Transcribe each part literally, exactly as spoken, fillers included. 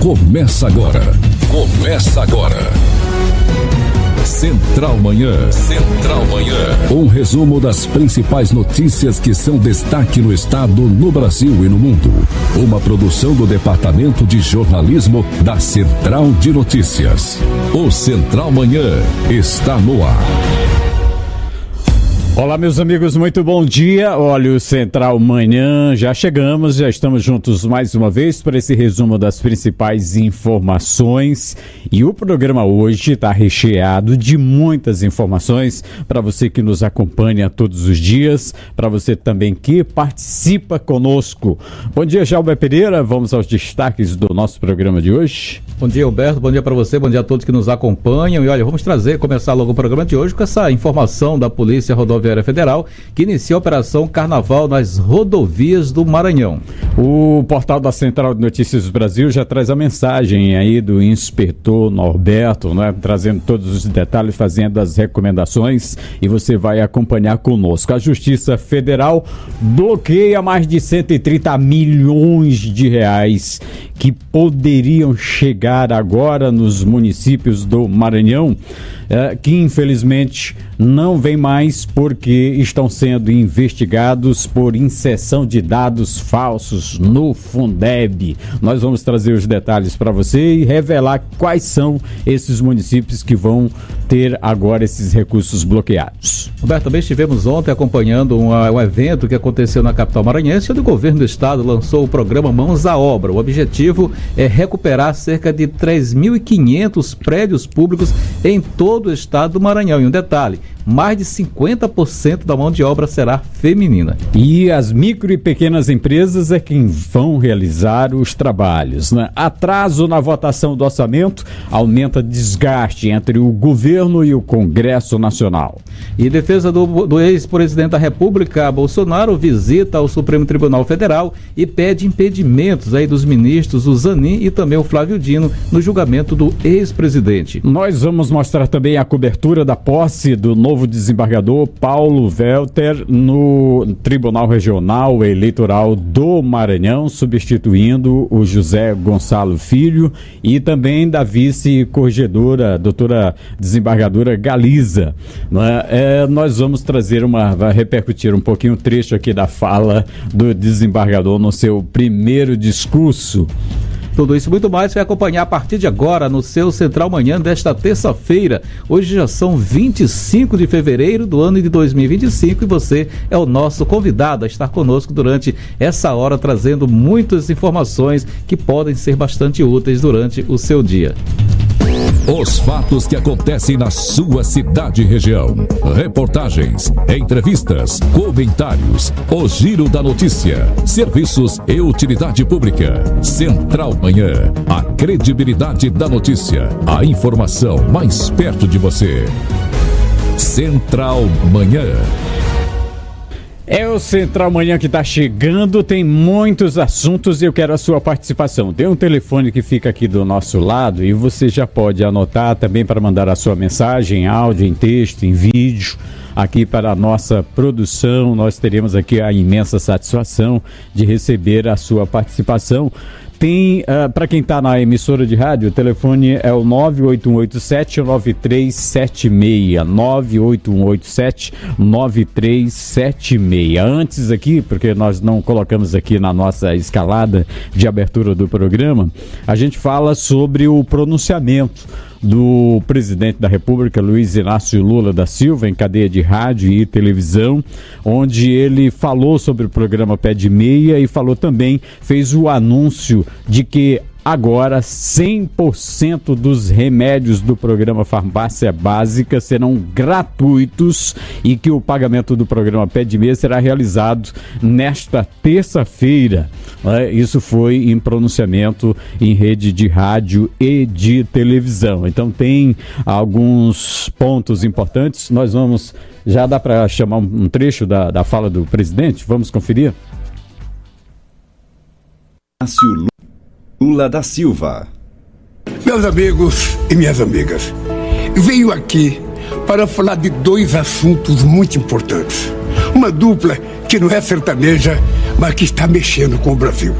Começa agora. Começa agora. Central Manhã. Central Manhã. Um resumo das principais notícias que são destaque no estado, no Brasil e no mundo. Uma produção do Departamento de Jornalismo da Central de Notícias. O Central Manhã está no ar. Olá, meus amigos, muito bom dia. Olha, o Central Manhã, já chegamos, já estamos juntos mais uma vez para esse resumo das principais informações. E o programa hoje está recheado de muitas informações para você que nos acompanha todos os dias, para você também que participa conosco. Bom dia, Jalber Pereira, vamos aos destaques do nosso programa de hoje. Bom dia, Alberto, bom dia para você, bom dia a todos que nos acompanham. E olha, vamos trazer, começar logo o programa de hoje com essa informação da Polícia Rodoviária Federal, que inicia a Operação Carnaval nas rodovias do Maranhão. O portal da Central de Notícias do Brasil já traz a mensagem aí do inspetor Norberto, né, trazendo todos os detalhes, fazendo as recomendações, e você vai acompanhar conosco. A Justiça Federal bloqueia mais de cento e trinta milhões de reais que poderiam chegar agora nos municípios do Maranhão, é, que infelizmente não vem mais porque estão sendo investigados por inserção de dados falsos no Fundeb. Nós vamos trazer os detalhes para você e revelar quais são esses municípios que vão ter agora esses recursos bloqueados. Roberto, também estivemos ontem acompanhando um, um evento que aconteceu na capital maranhense, onde o governo do estado lançou o programa Mãos à Obra. O objetivo é recuperar cerca de três mil e quinhentos prédios públicos em todo o estado do Maranhão. E um detalhe, mais de cinquenta por cento da mão de obra será feminina. E as micro e pequenas empresas é quem vão realizar os trabalhos, né? Atraso na votação do orçamento aumenta desgaste entre o governo e o Congresso Nacional. E defesa do, do ex-presidente da República, Bolsonaro, visita ao Supremo Tribunal Federal e pede impedimentos aí dos ministros, o Zanin e também o Flávio Dino, no julgamento do ex-presidente. Nós vamos mostrar também a cobertura da posse do novo desembargador Paulo Welter no Tribunal Regional Eleitoral do Maranhão, substituindo o José Gonçalo Filho, e também da vice-corregedora, doutora desembargadora Galiza. É, nós vamos trazer uma, vai repercutir um pouquinho o trecho aqui da fala do desembargador no seu primeiro discurso. Tudo isso e muito mais vai acompanhar a partir de agora no seu Central Manhã desta terça-feira. Hoje já são vinte e cinco de fevereiro do ano de dois mil e vinte e cinco e você é o nosso convidado a estar conosco durante essa hora, trazendo muitas informações que podem ser bastante úteis durante o seu dia. Os fatos que acontecem na sua cidade e região. Reportagens, entrevistas, comentários. O Giro da Notícia. Serviços e utilidade pública. Central Manhã. A credibilidade da notícia. A informação mais perto de você. Central Manhã. É o Central Manhã que está chegando, tem muitos assuntos e eu quero a sua participação. Tem um telefone que fica aqui do nosso lado e você já pode anotar também para mandar a sua mensagem, áudio, em texto, em vídeo, aqui para a nossa produção. Nós teremos aqui a imensa satisfação de receber a sua participação. Tem, uh, para quem está na emissora de rádio, o telefone é o nove oito um oito sete nove três sete seis, nove oito um oito sete nove três sete seis. Antes aqui, porque nós não colocamos aqui na nossa escalada de abertura do programa, a gente fala sobre o pronunciamento do presidente da República, Luiz Inácio Lula da Silva, em cadeia de rádio e televisão, onde ele falou sobre o programa Pé de Meia e falou também, fez o anúncio de que agora cem por cento dos remédios do programa Farmácia Básica serão gratuitos e que o pagamento do programa Pé de Meia será realizado nesta terça-feira. Isso foi em pronunciamento em rede de rádio e de televisão. Então tem alguns pontos importantes. Nós vamos, já dá para chamar um trecho da, da fala do presidente? Vamos conferir? Lula da Silva. Meus amigos e minhas amigas, venho aqui para falar de dois assuntos muito importantes. Uma dupla que não é sertaneja, mas que está mexendo com o Brasil.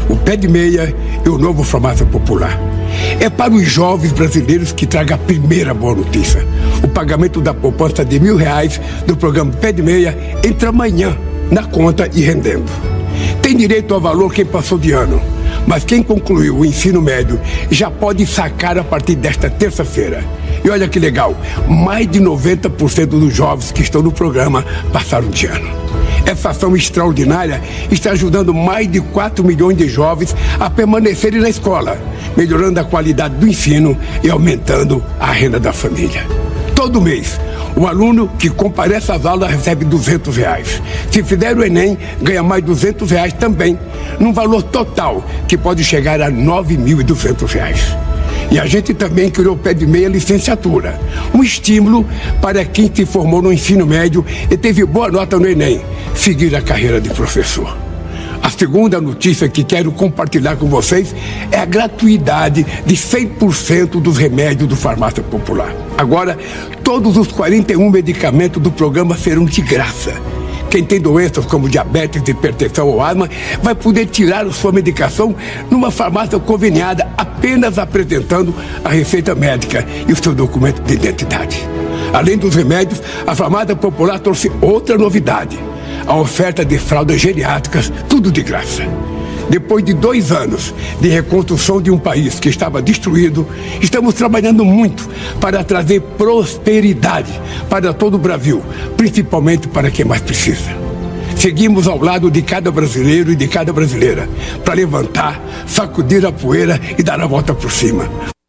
o pé de meia e o novo farmácia popular. É para os jovens brasileiros que traga a primeira boa notícia. O pagamento da poupança de mil reais do programa Pé de Meia entra amanhã na conta e rendendo. Tem direito ao valor quem passou de ano, mas quem concluiu o ensino médio já pode sacar a partir desta terça-feira. E olha que legal, mais de noventa por cento dos jovens que estão no programa passaram de ano. Essa ação extraordinária está ajudando mais de quatro milhões de jovens a permanecerem na escola, melhorando a qualidade do ensino e aumentando a renda da família. Todo mês, o aluno que comparece às aulas recebe duzentos reais. Se fizer o Enem, ganha mais duzentos reais também, num valor total que pode chegar a nove mil e duzentos reais. E a gente também criou o Pé de Meia Licenciatura, um estímulo para quem se formou no ensino médio e teve boa nota no Enem, seguir a carreira de professor. A segunda notícia que quero compartilhar com vocês é a gratuidade de cem por cento dos remédios do Farmácia Popular. Agora, todos os quarenta e um medicamentos do programa serão de graça. Quem tem doenças como diabetes, hipertensão ou asma vai poder tirar a sua medicação numa farmácia conveniada, apenas apresentando a receita médica e o seu documento de identidade. Além dos remédios, a Farmácia Popular trouxe outra novidade: a oferta de fraldas geriátricas, tudo de graça. Depois de dois anos de reconstrução de um país que estava destruído, estamos trabalhando muito para trazer prosperidade para todo o Brasil, principalmente para quem mais precisa. Seguimos ao lado de cada brasileiro e de cada brasileira, para levantar, sacudir a poeira e dar a volta por cima.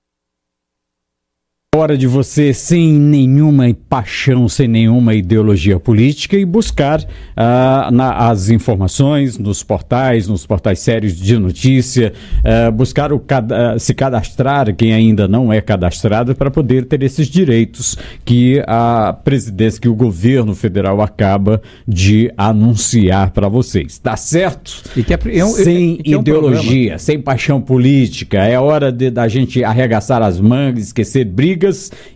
Hora de você, sem nenhuma paixão, sem nenhuma ideologia política, e buscar uh, na, as informações nos portais, nos portais sérios de notícia, uh, buscar o, uh, se cadastrar, quem ainda não é cadastrado, para poder ter esses direitos que a presidência, que o governo federal acaba de anunciar para vocês. Tá certo? E que é, é um, sem é, é um ideologia, programa. Sem paixão política. É hora de, da gente arregaçar as mangas, esquecer brigas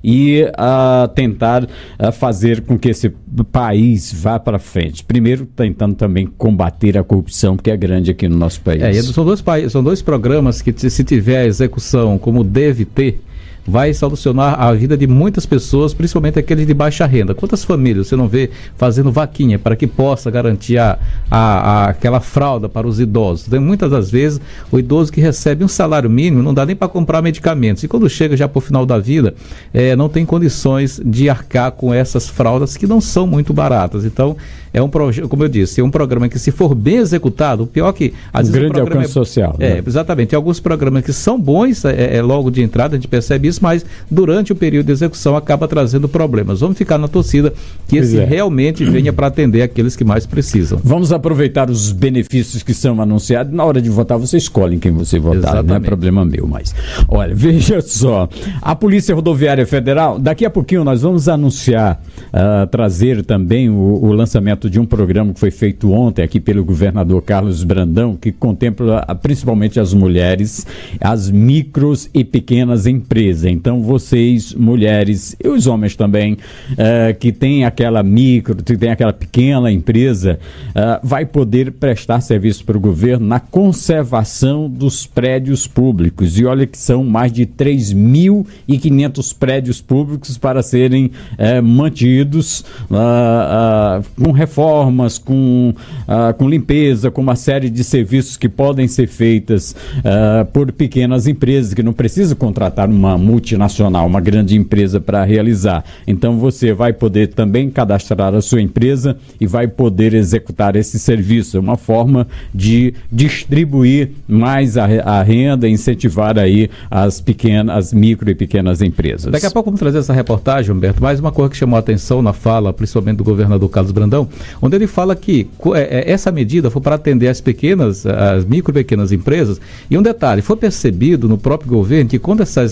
e uh, tentar uh, fazer com que esse país vá para frente. Primeiro, tentando também combater a corrupção, que é grande aqui no nosso país. É, são, dois, são dois programas que, se tiver a execução como deve ter, vai solucionar a vida de muitas pessoas, principalmente aqueles de baixa renda. Quantas famílias você não vê fazendo vaquinha para que possa garantir a, a, a, aquela fralda para os idosos? Tem muitas das vezes o idoso que recebe um salário mínimo não dá nem para comprar medicamentos, e quando chega já para o final da vida, é, não tem condições de arcar com essas fraldas que não são muito baratas. Então, é um projeto, como eu disse, é um programa que, se for bem executado, o pior que... Às um vezes grande alcance é, social. É, né? Exatamente. Tem alguns programas que são bons, é, é, logo de entrada a gente percebe isso, mas durante o período de execução acaba trazendo problemas. Vamos ficar na torcida que pois esse é. realmente venha para atender aqueles que mais precisam. Vamos aproveitar os benefícios que são anunciados. Na hora de votar, você escolhe em quem você votar. Exatamente. Não é problema meu, mas... Olha, veja só. A Polícia Rodoviária Federal, daqui a pouquinho nós vamos anunciar, uh, trazer também o, o lançamento de um programa que foi feito ontem aqui pelo governador Carlos Brandão, que contempla principalmente as mulheres, as micros e pequenas empresas. Então, vocês, mulheres, e os homens também, uh, que tem aquela micro, que tem aquela pequena empresa, uh, vai poder prestar serviço para o governo na conservação dos prédios públicos. E olha que são mais de três mil e quinhentos prédios públicos para serem uh, mantidos uh, uh, com reformas, com, uh, com limpeza, com uma série de serviços que podem ser feitas uh, por pequenas empresas, que não precisa contratar uma multinacional, uma grande empresa para realizar. Então você vai poder também cadastrar a sua empresa e vai poder executar esse serviço. É uma forma de distribuir mais a, a renda, incentivar aí as pequenas, as micro e pequenas empresas. Daqui a pouco vamos trazer essa reportagem, Humberto, mais uma coisa que chamou a atenção na fala, principalmente do governador Carlos Brandão, onde ele fala que essa medida foi para atender as pequenas, as micro e pequenas empresas, e um detalhe, foi percebido no próprio governo que quando essas,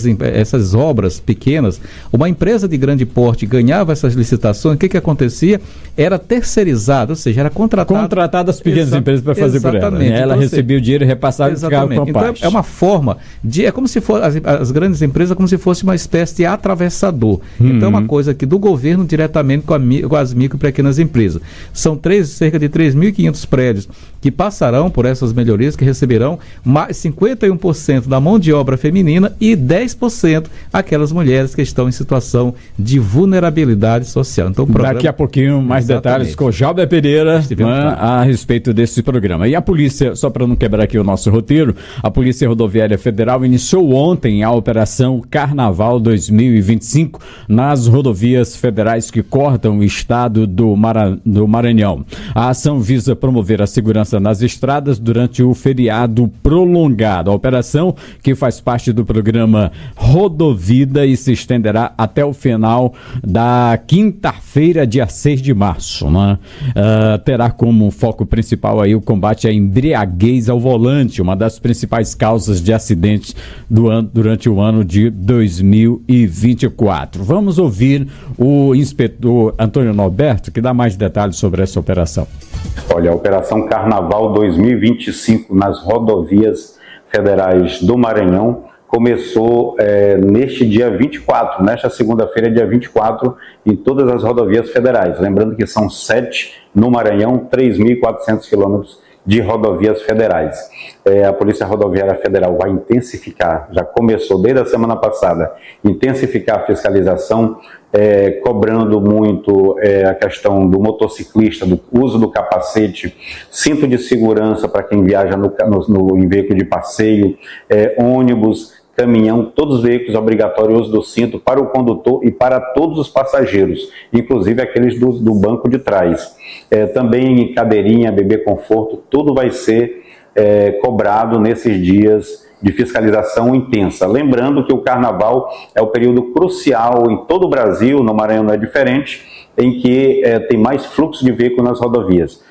essas obras pequenas, uma empresa de grande porte ganhava essas licitações, o que que acontecia? Era terceirizado, ou seja, era contratado... Contratado as pequenas Exa- empresas para fazer por ela. Né? Ela então, recebia assim, o dinheiro e repassava e ficava com a então, parte. é uma forma de... É como se fosse... As, as grandes empresas como se fosse uma espécie de atravessador. Uhum. Então, é uma coisa que do governo diretamente com, a, com as micro e pequenas empresas. São três, cerca de três mil e quinhentos prédios que passarão por essas melhorias, que receberão mais cinquenta e um por cento da mão de obra feminina e dez por cento aquelas mulheres que estão em situação de vulnerabilidade social. Então, o programa... Daqui a pouquinho mais Exatamente. detalhes com Jalber Pereira, né, a respeito desse programa. E a polícia, só para não quebrar aqui o nosso roteiro, a Polícia Rodoviária Federal iniciou ontem a Operação Carnaval dois mil e vinte e cinco nas rodovias federais que cortam o estado do, Mara... do Maranhão. A ação visa promover a segurança nas estradas durante o feriado prolongado. A operação, que faz parte do programa Rodovida e se estenderá até o final da quinta-feira, dia seis de março, né? Uh, terá como foco principal aí o combate à embriaguez ao volante, uma das principais causas de acidentes do ano, durante o ano de dois mil e vinte e quatro. Vamos ouvir o inspetor Antônio Norberto, que dá mais detalhes sobre essa operação. Olha, a Operação Carnaval dois mil e vinte e cinco nas rodovias federais do Maranhão começou é, neste dia vinte e quatro, nesta segunda-feira, dia vinte e quatro, em todas as rodovias federais. Lembrando que são sete no Maranhão, três mil e quatrocentos quilômetros de rodovias federais. É, a Polícia Rodoviária Federal vai intensificar, já começou desde a semana passada, intensificar a fiscalização, é, cobrando muito é, a questão do motociclista, do uso do capacete, cinto de segurança para quem viaja no, no, no, em veículo de passeio, é, ônibus, caminhão, todos os veículos obrigatórios uso do cinto para o condutor e para todos os passageiros, inclusive aqueles do, do banco de trás. É, também cadeirinha, bebê conforto, tudo vai ser é, cobrado nesses dias de fiscalização intensa. Lembrando que o Carnaval é o período crucial em todo o Brasil, no Maranhão não é diferente, em que é, tem mais fluxo de veículos nas rodovias.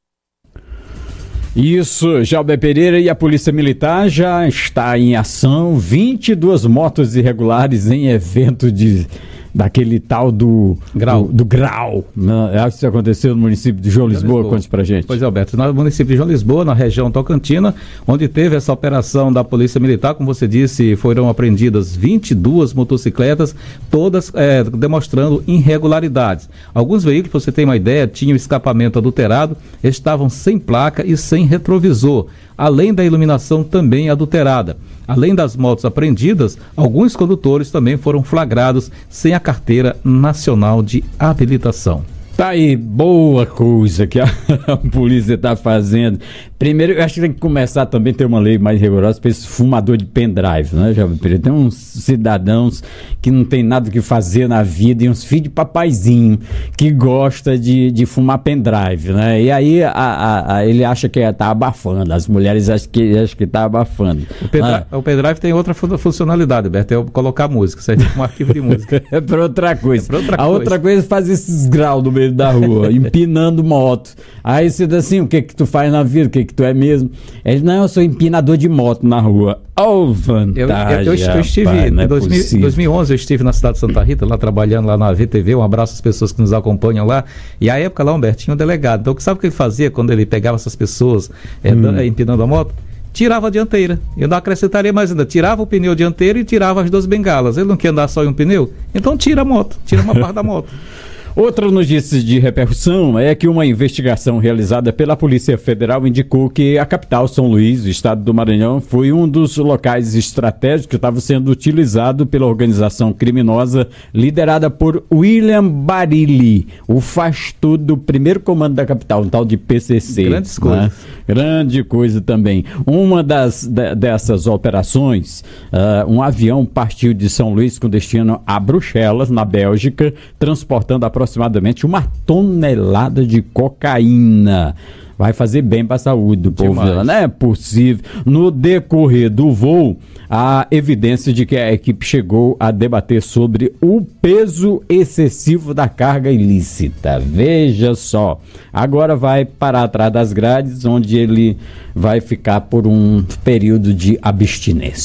Isso, Jalber Pereira, e a Polícia Militar já está em ação, vinte e duas motos irregulares em evento de... daquele tal do grau, do, do grau, né? Acho que isso aconteceu no município de João Lisboa. Lisboa. Conte pra gente. Pois é, Alberto, no município de João Lisboa, na região Tocantina, onde teve essa operação da Polícia Militar, como você disse, foram apreendidas vinte e duas motocicletas, todas é, demonstrando irregularidades. Alguns veículos, pra você ter uma ideia, tinham escapamento adulterado, estavam sem placa e sem retrovisor, além da iluminação também adulterada. Além das motos apreendidas, alguns condutores também foram flagrados sem a carteira nacional de habilitação. Tá aí, boa coisa que a, a polícia está fazendo. Primeiro, eu acho que tem que começar também a ter uma lei mais rigorosa para esse fumador de pendrive, né, Jovem Pereira? Tem uns cidadãos que não tem nada que fazer na vida e uns filhos de papaizinho que gosta de, de fumar pendrive, né? E aí a, a, a, ele acha que está abafando, as mulheres acham que acham que está abafando. O pendrive, ah. o pendrive tem outra funcionalidade, Beto, é colocar música, serve como arquivo de música. É para outra coisa. É pra outra a coisa. outra coisa é fazer esses graus no meio da rua, empinando moto. Aí você diz assim, o que que tu faz na vida, o que que tu é mesmo? Ele, não, eu sou empinador de moto na rua. Oh, vantagem, eu, eu, eu, eu estive, rapaz, em dois mil e onze, eu estive na cidade de Santa Rita, lá trabalhando lá na V T V, um abraço às pessoas que nos acompanham lá, e a época lá, Humberto, tinha um delegado. Então, sabe o que ele fazia quando ele pegava essas pessoas é, hum. da, empinando a moto? Tirava a dianteira. Eu não acrescentaria mais ainda. Tirava o pneu dianteiro e tirava as duas bengalas. Ele não quer andar só em um pneu? Então tira a moto. Tira uma parte da moto. Outra notícia de repercussão é que uma investigação realizada pela Polícia Federal indicou que a capital, São Luís, o estado do Maranhão, foi um dos locais estratégicos que estava sendo utilizado pela organização criminosa liderada por William Barilli, o faz-tudo do primeiro comando da capital, um tal de P C C. Grandes coisas. Né? Grande coisa também. Uma das, de, dessas operações, uh, um avião partiu de São Luís com destino a Bruxelas, na Bélgica, transportando aproximadamente uma tonelada de cocaína. Vai fazer bem para a saúde do povo. Não é possível. No decorrer do voo, há evidência de que a equipe chegou a debater sobre o peso excessivo da carga ilícita. Veja só. Agora vai parar atrás das grades, onde ele vai ficar por um período de abstinência.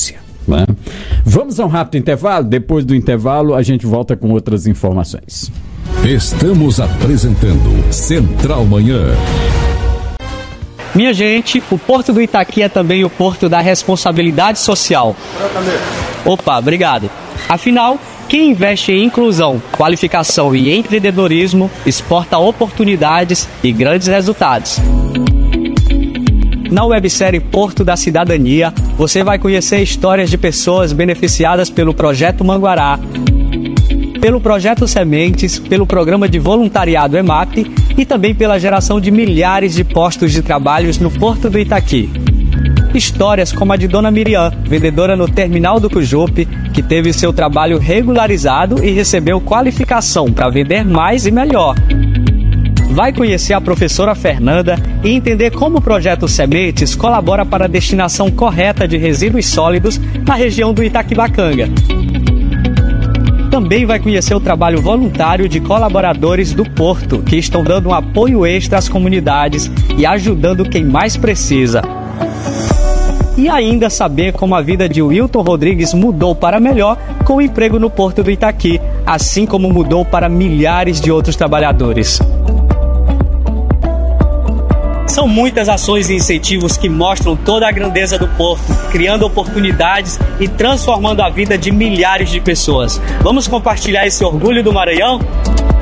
né? Vamos a um rápido intervalo. Depois do intervalo, a gente volta com outras informações. Estamos apresentando Central Manhã. Minha gente, o Porto do Itaqui é também o Porto da responsabilidade social. Opa, obrigado. Afinal, quem investe em inclusão, qualificação e empreendedorismo exporta oportunidades e grandes resultados. Na websérie Porto da Cidadania, você vai conhecer histórias de pessoas beneficiadas pelo Projeto Manguará, pelo Projeto Sementes, pelo Programa de Voluntariado EMAP e também pela geração de milhares de postos de trabalho no Porto do Itaqui. Histórias como a de Dona Miriam, vendedora no terminal do Cujupe, que teve seu trabalho regularizado e recebeu qualificação para vender mais e melhor. Vai conhecer a professora Fernanda e entender como o Projeto Sementes colabora para a destinação correta de resíduos sólidos na região do Itaquibacanga. Também vai conhecer o trabalho voluntário de colaboradores do Porto, que estão dando um apoio extra às comunidades e ajudando quem mais precisa. E ainda saber como a vida de Wilton Rodrigues mudou para melhor com o emprego no Porto do Itaqui, assim como mudou para milhares de outros trabalhadores. São muitas ações e incentivos que mostram toda a grandeza do Porto, criando oportunidades e transformando a vida de milhares de pessoas. Vamos compartilhar esse orgulho do Maranhão?